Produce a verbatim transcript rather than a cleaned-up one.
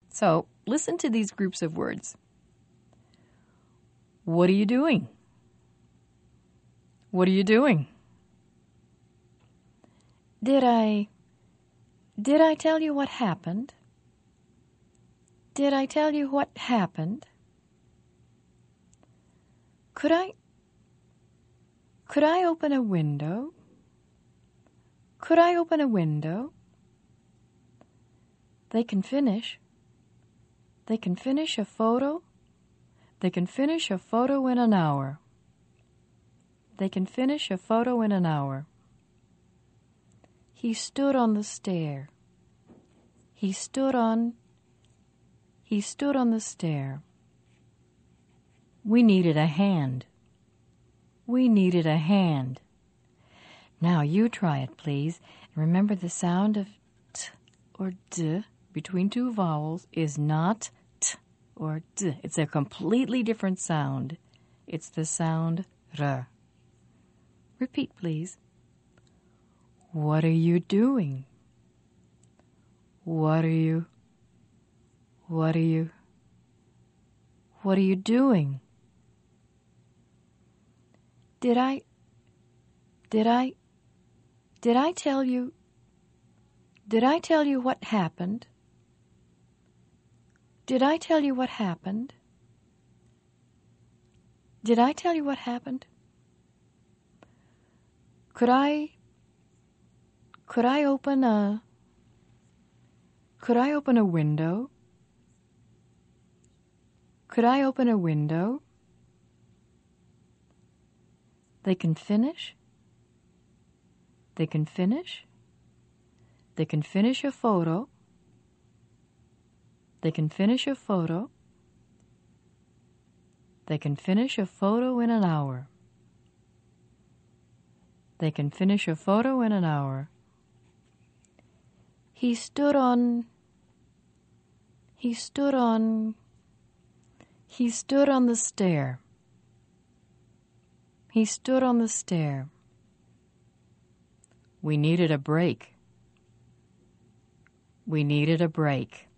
So listen to these groups of words. What are you doing? What are you doing? Did I, did I tell you what happened? Did I tell you what happened? Could I, could I open a window? Could I open a window? They can finish. They can finish a photo. They can finish a photo in an hour. They can finish a photo in an hour. He stood on the stair. He stood on, he stood on the stair. We needed a hand. We needed a hand. Now you try it, please. Remember, the sound of t or d between two vowels is not t or d. It's a completely different sound. It's the sound r. Repeat, please. What are you doing? What are you, what are you, what are you doing? Did I, did I, did I tell you, did I tell you what happened? Did I tell you what happened? Did I tell you what happened? Could I, could I open a, could I open a window? Could I open a window? They can finish. They can finish. They can finish a photo. They can finish a photo. They can finish a photo in an hour. They can finish a photo in an hour. He stood on, he stood on, he stood on the stair. He stood on the stair. We needed a break. We needed a break.